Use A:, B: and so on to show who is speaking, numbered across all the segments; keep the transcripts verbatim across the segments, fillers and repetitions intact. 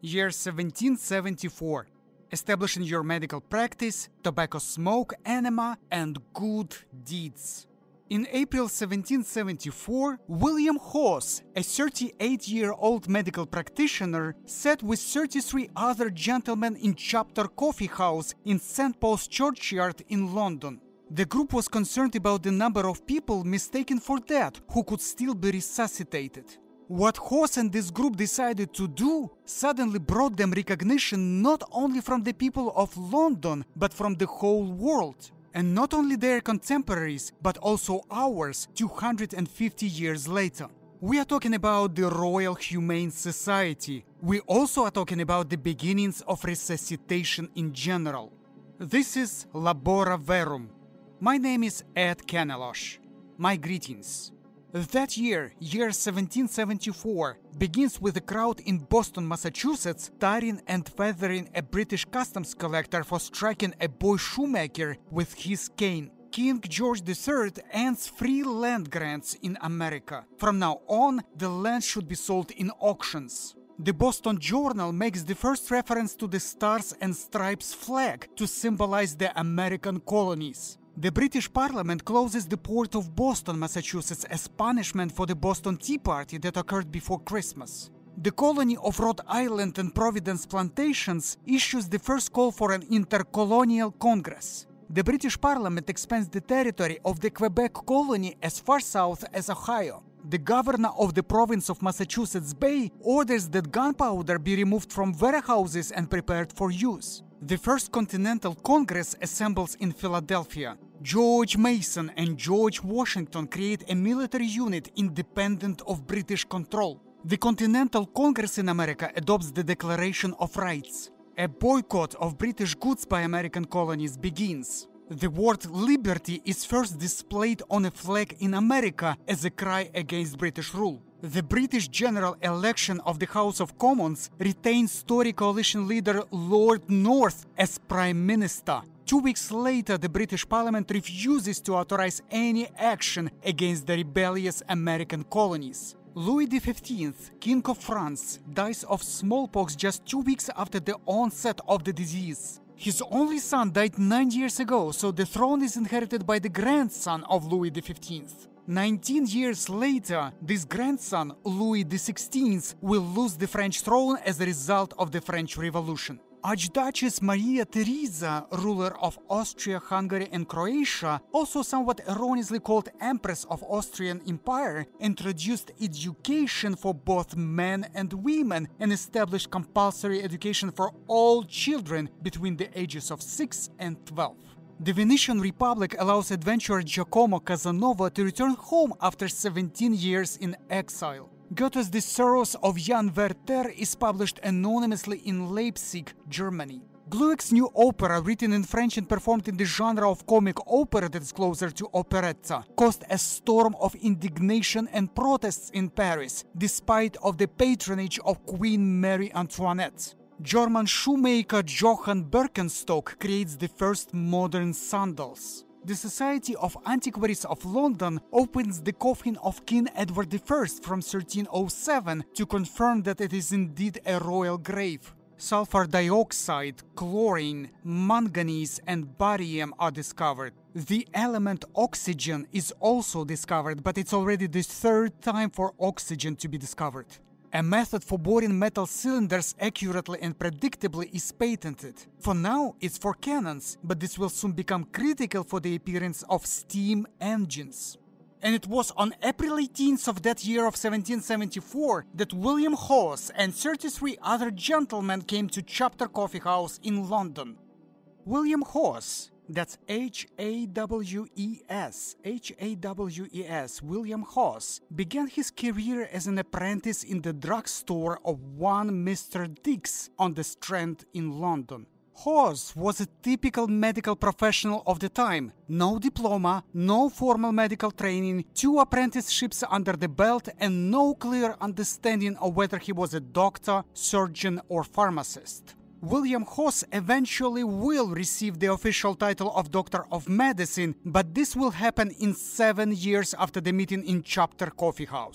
A: Year seventeen seventy-four. Establishing your medical practice, tobacco smoke, enema, and good deeds. In April seventeen seventy-four, William Hawes, a thirty-eight-year-old medical practitioner, sat with thirty-three other gentlemen in Chapter Coffee House in Saint Paul's Churchyard in London. The group was concerned about the number of people mistaken for dead who could still be resuscitated. What Hawes and this group decided to do suddenly brought them recognition not only from the people of London, but from the whole world. And not only their contemporaries, but also ours two hundred fifty years later. We are talking about the Royal Humane Society. We also are talking about the beginnings of resuscitation in general. This is Labora Verum. My name is Ed Kanelosh. My greetings. That year, year seventeen seventy-four, begins with a crowd in Boston, Massachusetts, tarring and feathering a British customs collector for striking a boy shoemaker with his cane. King George the Third ends free land grants in America. From now on, the land should be sold in auctions. The Boston Journal makes the first reference to the Stars and Stripes flag to symbolize the American colonies. The British Parliament closes the port of Boston, Massachusetts as punishment for the Boston Tea Party that occurred before Christmas. The colony of Rhode Island and Providence Plantations issues the first call for an intercolonial congress. The British Parliament expands the territory of the Quebec colony as far south as Ohio. The governor of the province of Massachusetts Bay orders that gunpowder be removed from warehouses and prepared for use. The First Continental Congress assembles in Philadelphia. George Mason and George Washington create a military unit independent of British control. The Continental Congress in America adopts the Declaration of Rights. A boycott of British goods by American colonies begins. The word liberty is first displayed on a flag in America as a cry against British rule. The British general election of the House of Commons retains Tory coalition leader Lord North as Prime Minister. Two weeks later, the British Parliament refuses to authorize any action against the rebellious American colonies. Louis the fifteenth, King of France, dies of smallpox just two weeks after the onset of the disease. His only son died nine years ago, so the throne is inherited by the grandson of Louis the fifteenth. Nineteen years later, this grandson, Louis the sixteenth, will lose the French throne as a result of the French Revolution. Archduchess Maria Theresa, ruler of Austria, Hungary and Croatia, also somewhat erroneously called Empress of Austrian Empire, introduced education for both men and women and established compulsory education for all children between the ages of six and twelve. The Venetian Republic allows adventurer Giacomo Casanova to return home after seventeen years in exile. Goethe's The Sorrows of Jan Werther is published anonymously in Leipzig, Germany. Gluck's new opera, written in French and performed in the genre of comic opera that is closer to operetta, caused a storm of indignation and protests in Paris, despite of the patronage of Queen Marie Antoinette. German shoemaker Johann Birkenstock creates the first modern sandals. The Society of Antiquaries of London opens the coffin of King Edward the First from thirteen oh seven to confirm that it is indeed a royal grave. Sulfur dioxide, chlorine, manganese and barium are discovered. The element oxygen is also discovered, but it's already the third time for oxygen to be discovered. A method for boring metal cylinders accurately and predictably is patented. For now, it's for cannons, but this will soon become critical for the appearance of steam engines. And it was on April eighteenth of that year of seventeen seventy-four that William Hawes and thirty-three other gentlemen came to Chapter Coffee House in London. William Hawes, that's H A W E S, H A W E S, William Hawes, began his career as an apprentice in the drugstore of one Mister Dix on the Strand in London. Hawes was a typical medical professional of the time. No diploma, no formal medical training, two apprenticeships under the belt, and no clear understanding of whether he was a doctor, surgeon, or pharmacist. William Hawes eventually will receive the official title of Doctor of Medicine, but this will happen in seven years after the meeting in Chapter Coffee House.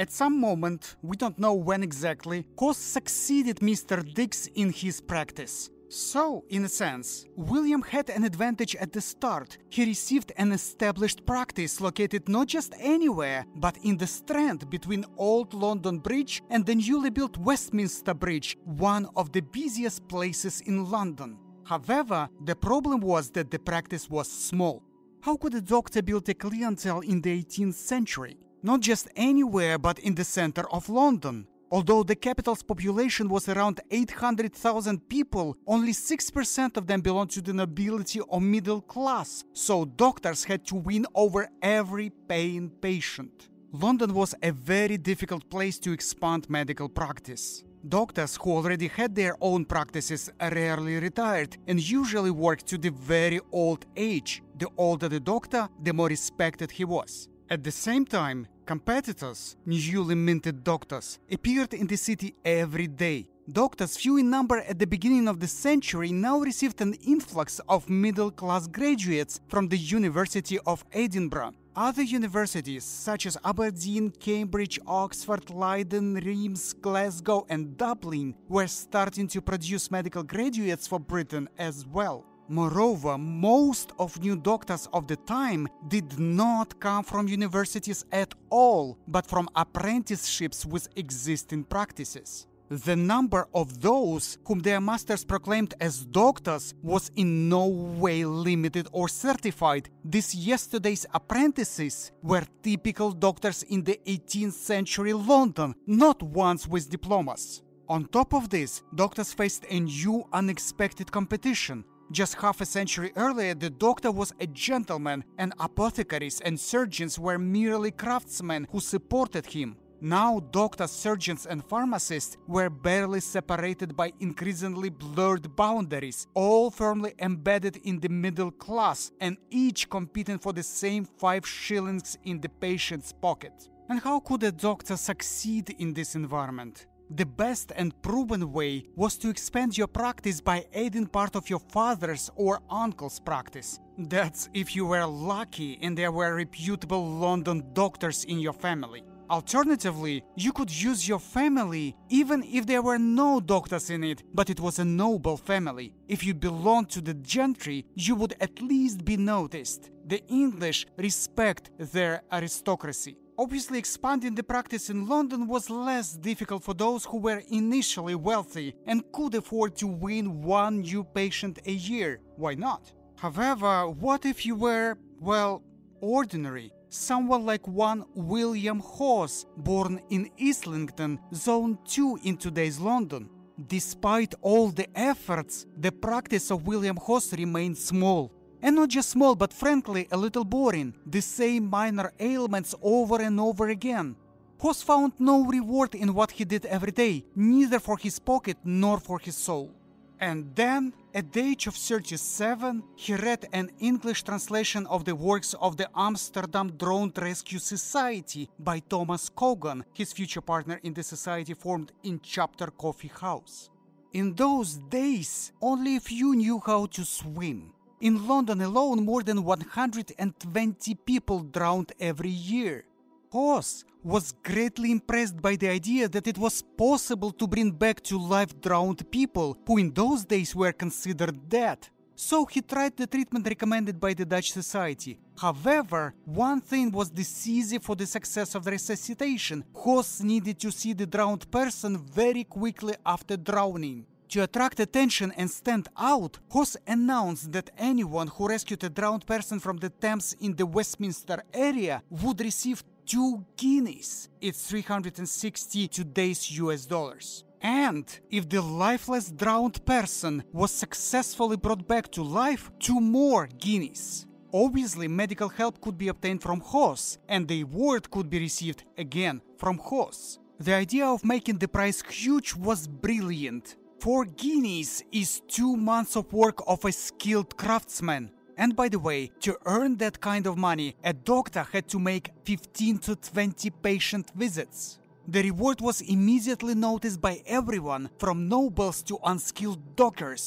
A: At some moment, we don't know when exactly, Hoss succeeded Mister Dix in his practice. So, in a sense, William had an advantage at the start. He received an established practice located not just anywhere, but in the Strand between Old London Bridge and the newly built Westminster Bridge, one of the busiest places in London. However, the problem was that the practice was small. How could a doctor build a clientele in the eighteenth century? Not just anywhere, but in the center of London. Although the capital's population was around eight hundred thousand people, only six percent of them belonged to the nobility or middle class, so doctors had to win over every paying patient. London was a very difficult place to expand medical practice. Doctors who already had their own practices rarely retired and usually worked to the very old age. The older the doctor, the more respected he was. At the same time, competitors, newly minted doctors, appeared in the city every day. Doctors, few in number at the beginning of the century, now received an influx of middle-class graduates from the University of Edinburgh. Other universities, such as Aberdeen, Cambridge, Oxford, Leiden, Reims, Glasgow, and Dublin, were starting to produce medical graduates for Britain as well. Moreover, most of new doctors of the time did not come from universities at all, but from apprenticeships with existing practices. The number of those whom their masters proclaimed as doctors was in no way limited or certified. These yesterday's apprentices were typical doctors in the eighteenth century London, not ones with diplomas. On top of this, doctors faced a new unexpected competition. Just half a century earlier, the doctor was a gentleman, and apothecaries and surgeons were merely craftsmen who supported him. Now, doctors, surgeons, and pharmacists were barely separated by increasingly blurred boundaries, all firmly embedded in the middle class, and each competing for the same five shillings in the patient's pocket. And how could a doctor succeed in this environment? The best and proven way was to expand your practice by aiding part of your father's or uncle's practice. That's if you were lucky and there were reputable London doctors in your family. Alternatively, you could use your family even if there were no doctors in it, but it was a noble family. If you belonged to the gentry, you would at least be noticed. The English respect their aristocracy. Obviously, expanding the practice in London was less difficult for those who were initially wealthy and could afford to win one new patient a year. Why not? However, what if you were, well, ordinary? Someone like one William Hoss, born in Islington, Zone two in today's London. Despite all the efforts, the practice of William Hoss remained small. And not just small, but frankly a little boring. The same minor ailments over and over again. Hoss found no reward in what he did every day, neither for his pocket nor for his soul. And then, at the age of thirty-seven, he read an English translation of the works of the Amsterdam Drone Rescue Society by Thomas Cogan, his future partner in the society formed in Chapter Coffee House. In those days, only a few knew how to swim. In London alone, more than one hundred twenty people drowned every year. Hoss was greatly impressed by the idea that it was possible to bring back to life drowned people who in those days were considered dead. So he tried the treatment recommended by the Dutch Society. However, one thing was decisive for the success of the resuscitation. Hoss needed to see the drowned person very quickly after drowning. To attract attention and stand out, Hoss announced that anyone who rescued a drowned person from the Thames in the Westminster area would receive two guineas. It's three hundred sixty today's U S dollars. And if the lifeless drowned person was successfully brought back to life, two more guineas. Obviously, medical help could be obtained from Hoss, and the award could be received again from Hoss. The idea of making the prize huge was brilliant. Four guineas is two months of work of a skilled craftsman. And by the way, to earn that kind of money, a doctor had to make fifteen to twenty patient visits. The reward was immediately noticed by everyone, from nobles to unskilled dockers.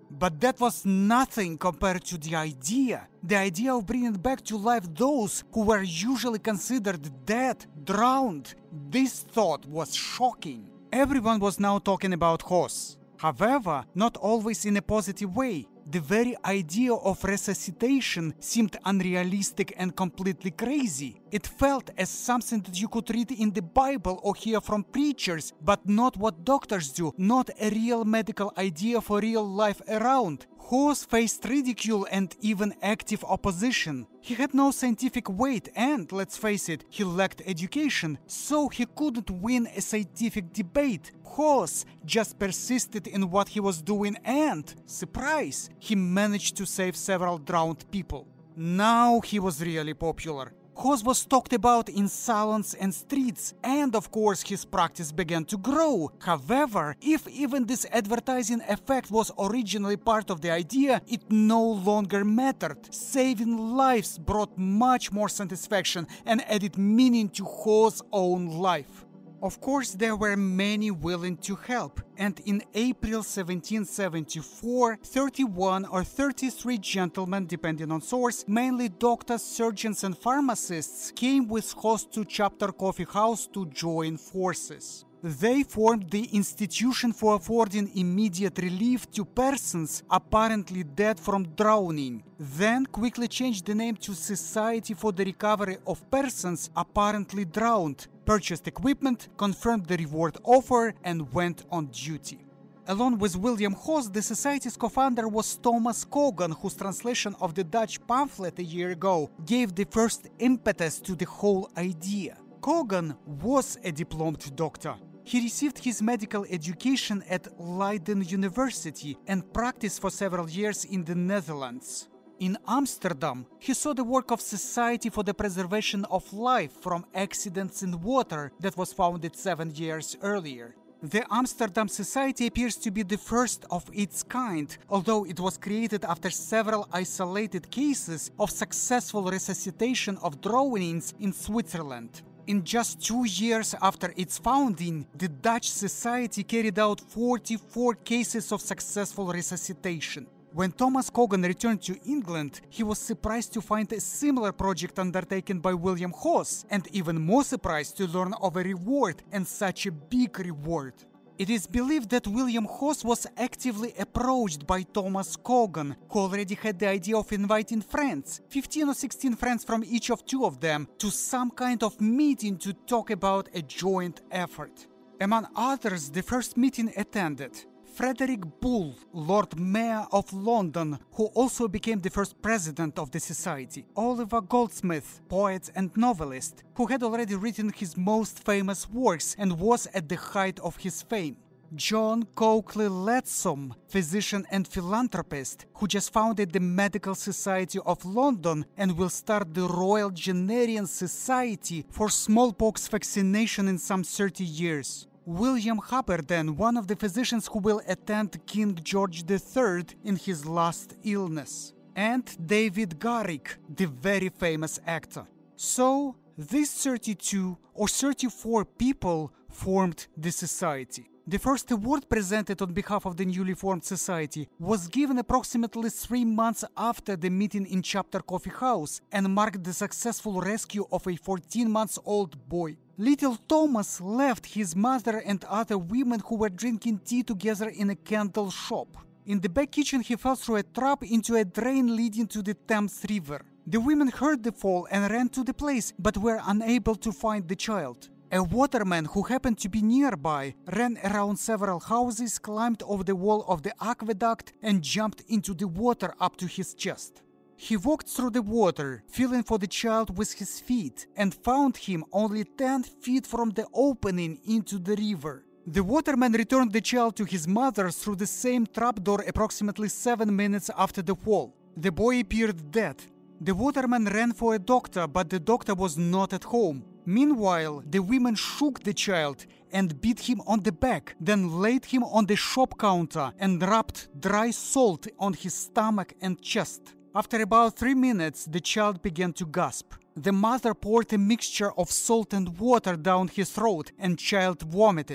A: But that was nothing compared to the idea. The idea of bringing back to life those who were usually considered dead, drowned. This thought was shocking. Everyone was now talking about Hos. However, not always in a positive way. The very idea of resuscitation seemed unrealistic and completely crazy. It felt as something that you could read in the Bible or hear from preachers, but not what doctors do, not a real medical idea for real life around. Hos faced ridicule and even active opposition. He had no scientific weight and, let's face it, he lacked education, so he couldn't win a scientific debate. Hos just persisted in what he was doing and, surprise, he managed to save several drowned people. Now he was really popular. Hos was talked about in salons and streets, and of course his practice began to grow. However, if even this advertising effect was originally part of the idea, it no longer mattered. Saving lives brought much more satisfaction and added meaning to Hos' own life. Of course, there were many willing to help, and in April seventeen seventy-four, thirty-one or thirty-three gentlemen, depending on source, mainly doctors, surgeons and pharmacists, came with Hos to Chapter Coffee House to join forces. They formed the Institution for Affording Immediate Relief to Persons Apparently Dead from Drowning, then quickly changed the name to Society for the Recovery of Persons Apparently Drowned, purchased equipment, confirmed the reward offer, and went on duty. Along with William Hos, the society's co-founder was Thomas Cogan, whose translation of the Dutch pamphlet a year ago gave the first impetus to the whole idea. Cogan was a diplomed doctor. He received his medical education at Leiden University and practiced for several years in the Netherlands. In Amsterdam, he saw the work of Society for the Preservation of Life from Accidents in Water that was founded seven years earlier. The Amsterdam Society appears to be the first of its kind, although it was created after several isolated cases of successful resuscitation of drownings in Switzerland. In just two years after its founding, the Dutch Society carried out forty-four cases of successful resuscitation. When Thomas Cogan returned to England, he was surprised to find a similar project undertaken by William Hos, and even more surprised to learn of a reward, and such a big reward. It is believed that William Hos was actively approached by Thomas Cogan, who already had the idea of inviting friends, fifteen or sixteen friends from each of two of them, to some kind of meeting to talk about a joint effort. Among others, the first meeting attended Frederick Bull, Lord Mayor of London, who also became the first president of the society, Oliver Goldsmith, poet and novelist, who had already written his most famous works and was at the height of his fame, John Coakley Leadsom, physician and philanthropist, who just founded the Medical Society of London and will start the Royal Gennarian Society for smallpox vaccination in some thirty years. William Hubbardton, one of the physicians who will attend King George the Third in his last illness, and David Garrick, the very famous actor. So, these thirty-two or thirty-four people formed the society. The first award presented on behalf of the newly formed society was given approximately three months after the meeting in Chapter Coffee House and marked the successful rescue of a fourteen-month-old boy. Little Thomas left his mother and other women who were drinking tea together in a candle shop. In the back kitchen, he fell through a trap into a drain leading to the Thames River. The women heard the fall and ran to the place, but were unable to find the child. A waterman who happened to be nearby ran around several houses, climbed over the wall of the aqueduct, and jumped into the water up to his chest. He walked through the water, feeling for the child with his feet, and found him only ten feet from the opening into the river. The waterman returned the child to his mother through the same trapdoor approximately seven minutes after the fall. The boy appeared dead. The waterman ran for a doctor, but the doctor was not at home. Meanwhile, the women shook the child and beat him on the back, then laid him on the shop counter and rubbed dry salt on his stomach and chest. After about three minutes, the child began to gasp. The mother poured a mixture of salt and water down his throat, and child vomited.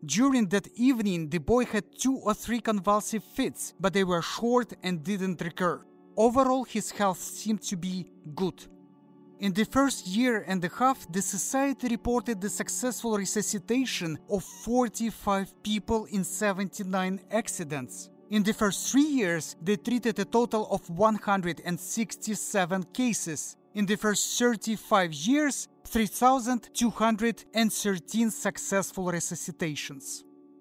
A: During that evening, the boy had two or three convulsive fits, but they were short and didn't recur. Overall, his health seemed to be good. In the first year and a half, the society reported the successful resuscitation of forty-five people in seventy-nine accidents. In the first three years, they treated a total of one hundred sixty-seven cases. In the first thirty-five years, three thousand two hundred thirteen successful resuscitations.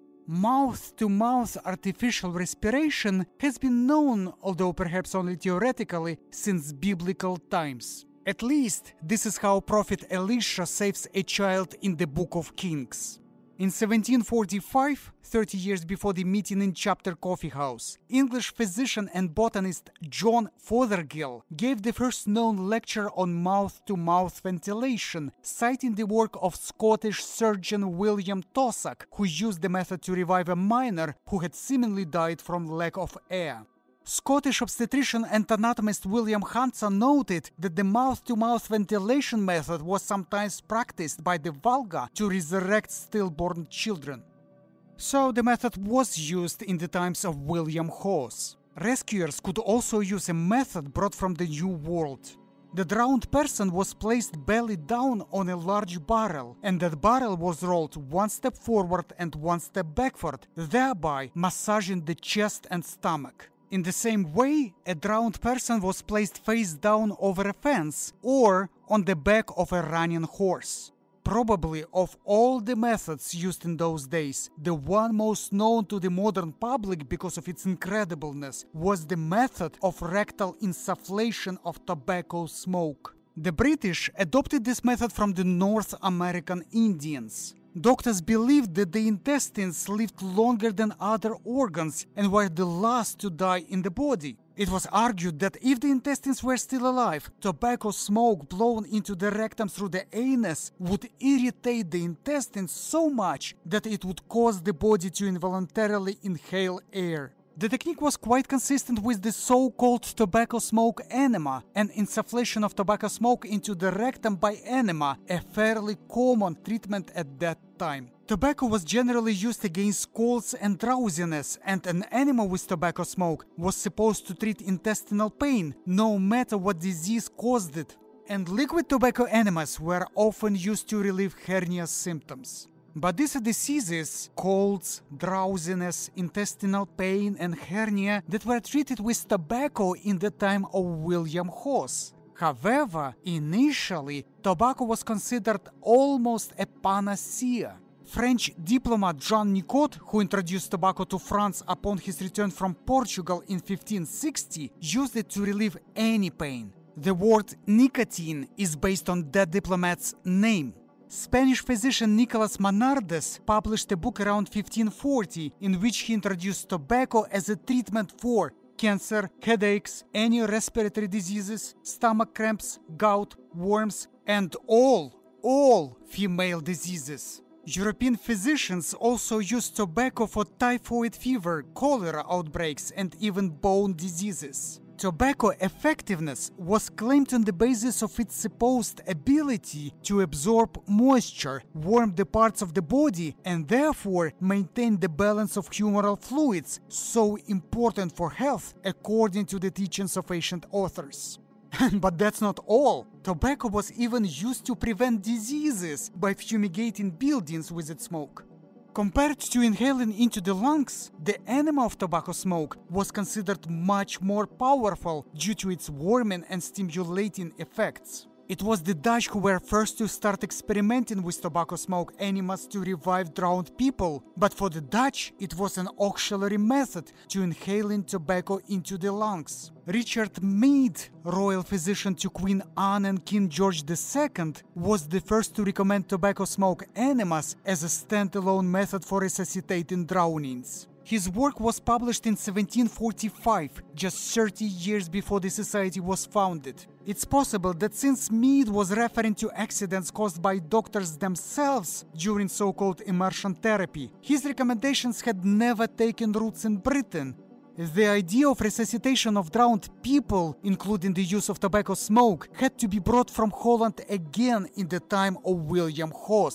A: Mouth-to-mouth artificial respiration has been known, although perhaps only theoretically, since biblical times. At least, this is how Prophet Elisha saves a child in the Book of Kings. In seventeen forty-five, thirty years before the meeting in Chapter Coffee House, English physician and botanist John Fothergill gave the first known lecture on mouth-to-mouth ventilation, citing the work of Scottish surgeon William Tossack, who used the method to revive a miner who had seemingly died from lack of air. Scottish obstetrician and anatomist William Hanson noted that the mouth-to-mouth ventilation method was sometimes practiced by the Volga to resurrect stillborn children. So the method was used in the times of William Hawes. Rescuers could also use a method brought from the New World. The drowned person was placed belly down on a large barrel, and that barrel was rolled one step forward and one step backward, thereby massaging the chest and stomach. In the same way, a drowned person was placed face down over a fence or on the back of a running horse. Probably of all the methods used in those days, the one most known to the modern public because of its incredibleness was the method of rectal insufflation of tobacco smoke. The British adopted this method from the North American Indians. Doctors believed that the intestines lived longer than other organs and were the last to die in the body. It was argued that if the intestines were still alive, tobacco smoke blown into the rectum through the anus would irritate the intestines so much that it would cause the body to involuntarily inhale air. The technique was quite consistent with the so-called tobacco smoke enema, an insufflation of tobacco smoke into the rectum by enema, a fairly common treatment at that time. Tobacco was generally used against colds and drowsiness, and an enema with tobacco smoke was supposed to treat intestinal pain, no matter what disease caused it. And liquid tobacco enemas were often used to relieve hernia symptoms. But these are diseases, colds, drowsiness, intestinal pain, and hernia that were treated with tobacco in the time of William Hawes. However, initially, tobacco was considered almost a panacea. French diplomat Jean Nicot, who introduced tobacco to France upon his return from Portugal in fifteen sixty, used it to relieve any pain. The word nicotine is based on that diplomat's name. Spanish physician Nicolas Manardes published a book around fifteen forty in which he introduced tobacco as a treatment for cancer, headaches, any respiratory diseases, stomach cramps, gout, worms, and all, all female diseases. European physicians also used tobacco for typhoid fever, cholera outbreaks, and even bone diseases. Tobacco effectiveness was claimed on the basis of its supposed ability to absorb moisture, warm the parts of the body, and therefore maintain the balance of humoral fluids, so important for health, according to the teachings of ancient authors. But that's not all. Tobacco was even used to prevent diseases by fumigating buildings with its smoke. Compared to inhaling into the lungs, the enema of tobacco smoke was considered much more powerful due to its warming and stimulating effects. It was the Dutch who were first to start experimenting with tobacco smoke enemas to revive drowned people, but for the Dutch it was an auxiliary method to inhaling tobacco into the lungs. Richard Meade, royal physician to Queen Anne and King George the Second, was the first to recommend tobacco smoke enemas as a standalone method for resuscitating drownings. His work was published in seventeen forty-five, just thirty years before the society was founded. It's possible that since Meade was referring to accidents caused by doctors themselves during so-called immersion therapy, his recommendations had never taken roots in Britain. The idea of resuscitation of drowned people, including the use of tobacco smoke, had to be brought from Holland again in the time of William Hawes.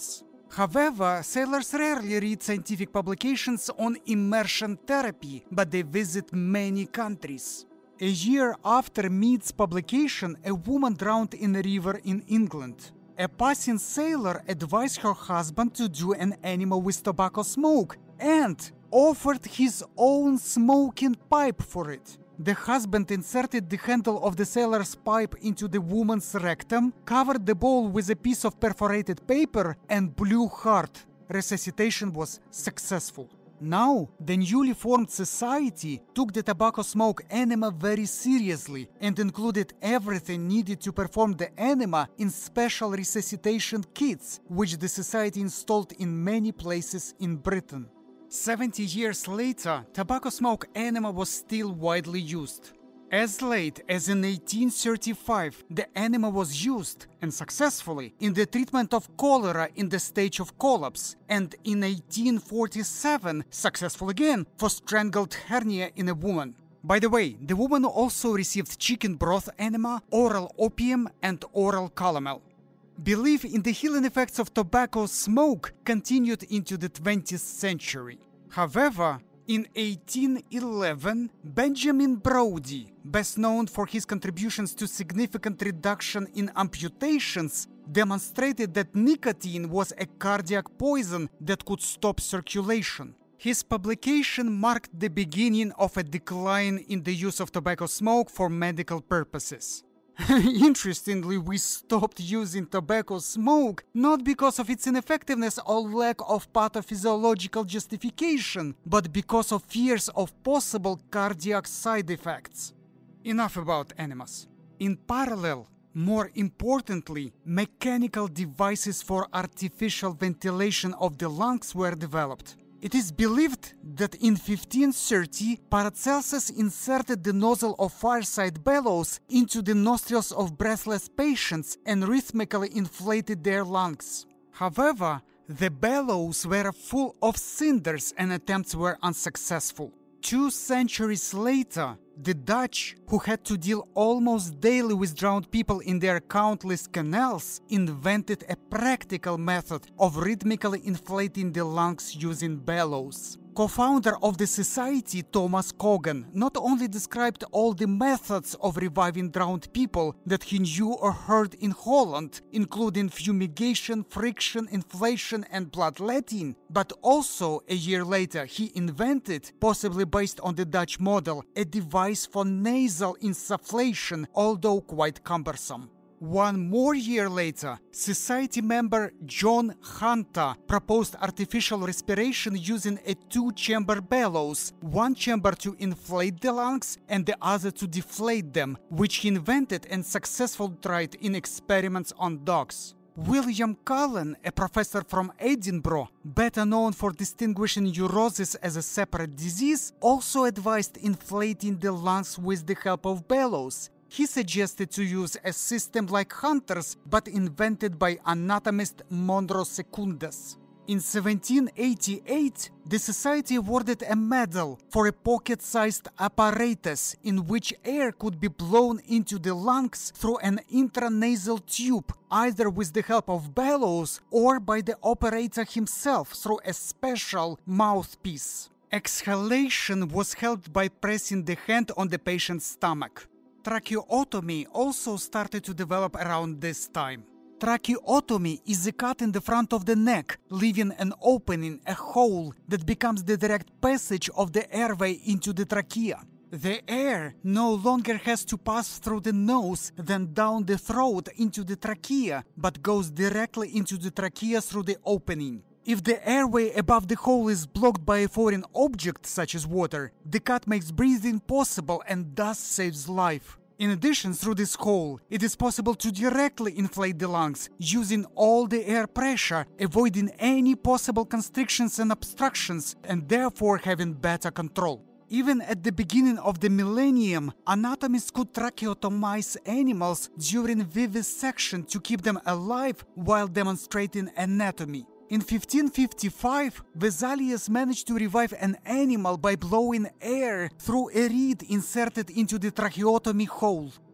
A: However, sailors rarely read scientific publications on immersion therapy, but they visit many countries. A year after Mead's publication, a woman drowned in a river in England. A passing sailor advised her husband to do an enema with tobacco smoke and offered his own smoking pipe for it. The husband inserted the handle of the sailor's pipe into the woman's rectum, covered the bowl with a piece of perforated paper, and blew hard. Resuscitation was successful. Now, the newly formed society took the tobacco smoke enema very seriously and included everything needed to perform the enema in special resuscitation kits, which the society installed in many places in Britain. Seventy years later, tobacco smoke enema was still widely used. As late as in eighteen thirty-five, the enema was used, and successfully, in the treatment of cholera in the stage of collapse, and in eighteen forty-seven, successful again, for strangled hernia in a woman. By the way, the woman also received chicken broth enema, oral opium, and oral calomel. Belief in the healing effects of tobacco smoke continued into the twentieth century. However, in eighteen eleven, Benjamin Brodie, best known for his contributions to significant reduction in amputations, demonstrated that nicotine was a cardiac poison that could stop circulation. His publication marked the beginning of a decline in the use of tobacco smoke for medical purposes. Interestingly, we stopped using tobacco smoke not because of its ineffectiveness or lack of pathophysiological justification, but because of fears of possible cardiac side effects. Enough about enemas. In parallel, more importantly, mechanical devices for artificial ventilation of the lungs were developed. It is believed that in fifteen thirty, Paracelsus inserted the nozzle of fireside bellows into the nostrils of breathless patients and rhythmically inflated their lungs. However, the bellows were full of cinders and attempts were unsuccessful. Two centuries later, the Dutch, who had to deal almost daily with drowned people in their countless canals, invented a practical method of rhythmically inflating the lungs using bellows. Co-founder of the society, Thomas Cogan, not only described all the methods of reviving drowned people that he knew or heard in Holland, including fumigation, friction, inflation, and bloodletting, but also, a year later, he invented, possibly based on the Dutch model, a device for nasal insufflation, although quite cumbersome. One more year later, society member John Hunter proposed artificial respiration using a two-chamber bellows, one chamber to inflate the lungs and the other to deflate them, which he invented and successfully tried in experiments on dogs. William Cullen, a professor from Edinburgh, better known for distinguishing neurosis as a separate disease, also advised inflating the lungs with the help of bellows. He suggested to use a system like Hunter's, but invented by anatomist Monro Secundus. In seventeen eighty-eight, the society awarded a medal for a pocket-sized apparatus in which air could be blown into the lungs through an intranasal tube, either with the help of bellows or by the operator himself through a special mouthpiece. Exhalation was helped by pressing the hand on the patient's stomach. Tracheotomy also started to develop around this time. Tracheotomy is a cut in the front of the neck, leaving an opening, a hole, that becomes the direct passage of the airway into the trachea. The air no longer has to pass through the nose, then down the throat into the trachea, but goes directly into the trachea through the opening. If the airway above the hole is blocked by a foreign object, such as water, the cut makes breathing possible and thus saves life. In addition, through this hole, it is possible to directly inflate the lungs, using all the air pressure, avoiding any possible constrictions and obstructions, and therefore having better control. Even at the beginning of the millennium, anatomists could tracheotomize animals during vivisection to keep them alive while demonstrating anatomy. In fifteen fifty-five, Vesalius managed to revive an animal by blowing air through a reed inserted into the tracheotomy hole.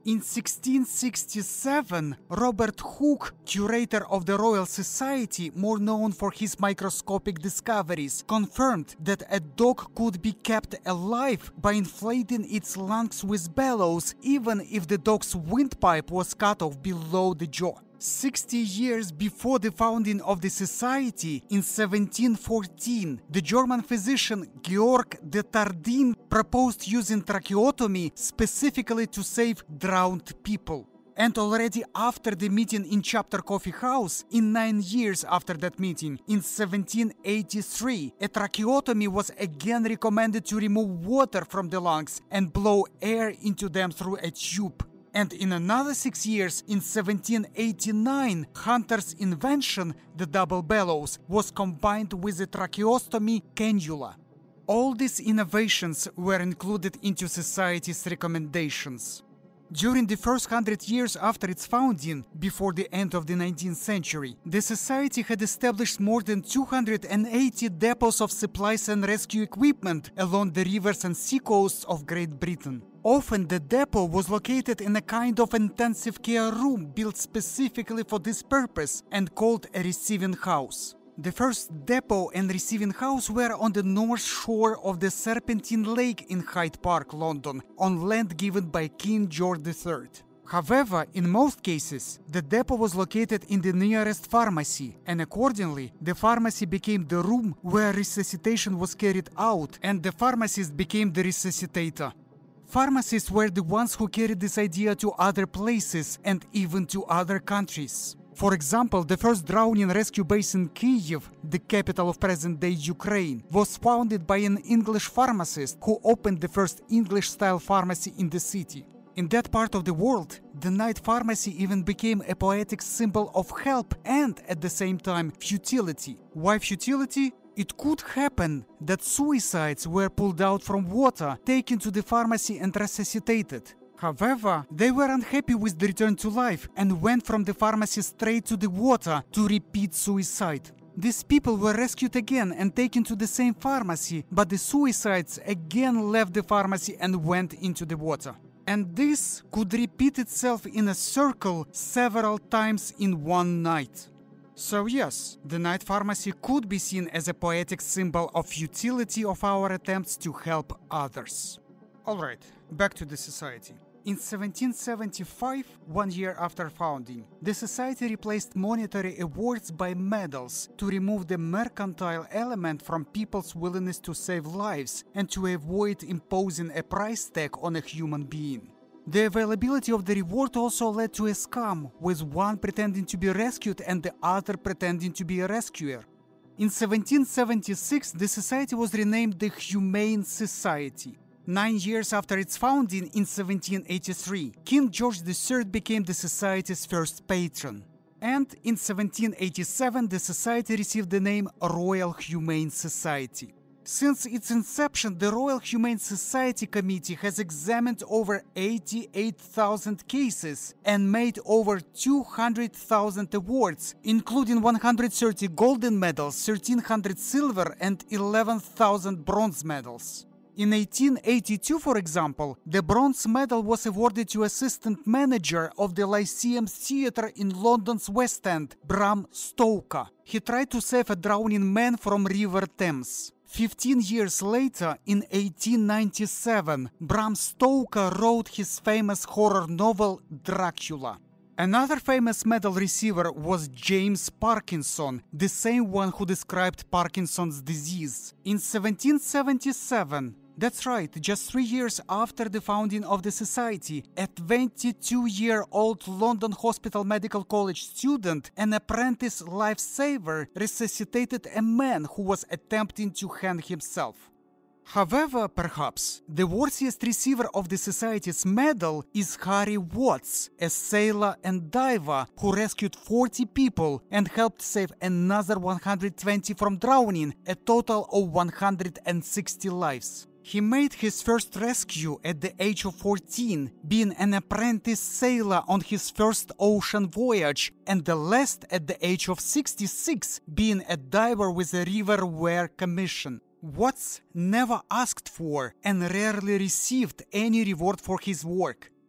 A: In sixteen sixty-seven, Robert Hooke, curator of the Royal Society, more known for his microscopic discoveries, confirmed that a dog could be kept alive by inflating its lungs with bellows, even if the dog's windpipe was cut off below the jaw. Sixty years before the founding of the society, in seventeen fourteen, the German physician Georg de Tardin proposed using tracheotomy specifically to save drowned people. And already after the meeting in Chapter Coffee House, in nine years after that meeting, in seventeen eighty-three, a tracheotomy was again recommended to remove water from the lungs and blow air into them through a tube. And in another six years, in seventeen eighty-nine, Hunter's invention, the double bellows, was combined with the tracheostomy cannula. All these innovations were included into society's recommendations. During the first hundred years after its founding, before the end of the nineteenth century, the society had established more than two hundred eighty depots of supplies and rescue equipment along the rivers and seacoasts of Great Britain. Often the depot was located in a kind of intensive care room built specifically for this purpose and called a receiving house. The first depot and receiving house were on the north shore of the Serpentine Lake in Hyde Park, London, on land given by King George the Third. However, in most cases, the depot was located in the nearest pharmacy, and accordingly, the pharmacy became the room where resuscitation was carried out, and the pharmacist became the resuscitator. Pharmacists were the ones who carried this idea to other places and even to other countries. For example, the first drowning rescue base in Kyiv, the capital of present-day Ukraine, was founded by an English pharmacist who opened the first English-style pharmacy in the city. In that part of the world, the night pharmacy even became a poetic symbol of help and, at the same time, futility. Why futility? It could happen that suicides were pulled out from water, taken to the pharmacy and resuscitated. However, they were unhappy with the return to life and went from the pharmacy straight to the water to repeat suicide. These people were rescued again and taken to the same pharmacy, but the suicides again left the pharmacy and went into the water. And this could repeat itself in a circle several times in one night. So yes, the night pharmacy could be seen as a poetic symbol of futility of our attempts to help others. Alright, back to the society. In seventeen seventy-five, one year after founding, the society replaced monetary awards by medals to remove the mercantile element from people's willingness to save lives and to avoid imposing a price tag on a human being. The availability of the reward also led to a scam, with one pretending to be rescued and the other pretending to be a rescuer. In seventeen seventy-six, the society was renamed the Humane Society. Nine years after its founding in seventeen eighty-three, King George the Third became the society's first patron. And in seventeen eighty-seven, the society received the name Royal Humane Society. Since its inception, the Royal Humane Society Committee has examined over eighty-eight thousand cases and made over two hundred thousand awards, including one hundred thirty golden medals, thirteen hundred silver and eleven thousand bronze medals. In eighteen eighty-two, for example, the bronze medal was awarded to assistant manager of the Lyceum Theatre in London's West End, Bram Stoker. He tried to save a drowning man from River Thames. Fifteen years later, in eighteen ninety-seven, Bram Stoker wrote his famous horror novel Dracula. Another famous medal receiver was James Parkinson, the same one who described Parkinson's disease. In seventeen seventy-seven, that's right, just three years after the founding of the society, a twenty-two-year-old London Hospital Medical College student, an apprentice lifesaver, resuscitated a man who was attempting to hang himself. However, perhaps, the worthiest receiver of the society's medal is Harry Watts, a sailor and diver who rescued forty people and helped save another one hundred twenty from drowning, a total of one hundred sixty lives. He made his first rescue at the age of fourteen, being an apprentice sailor on his first ocean voyage, and the last at the age of sixty-six, being a diver with a River Wear commission. Watts never asked for and rarely received any reward for his work.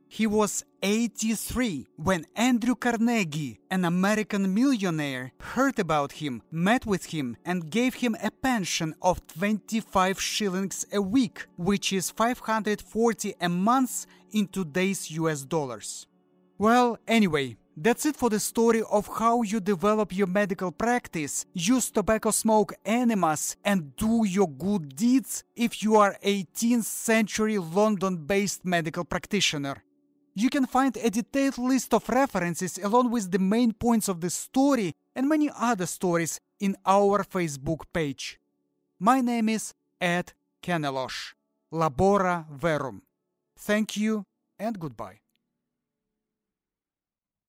A: He was eighty-three when Andrew Carnegie, an American millionaire, heard about him, met with him, and gave him a pension of twenty-five shillings a week, which is five hundred forty a month in today's U S dollars. Well, anyway, that's it for the story of how you develop your medical practice, use tobacco smoke enemas, and do your good deeds if you are eighteenth century London-based medical practitioner. You can find a detailed list of references along with the main points of the story and many other stories in our Facebook page. My name is Ed Kenelosh. Labora Verum. Thank you and goodbye.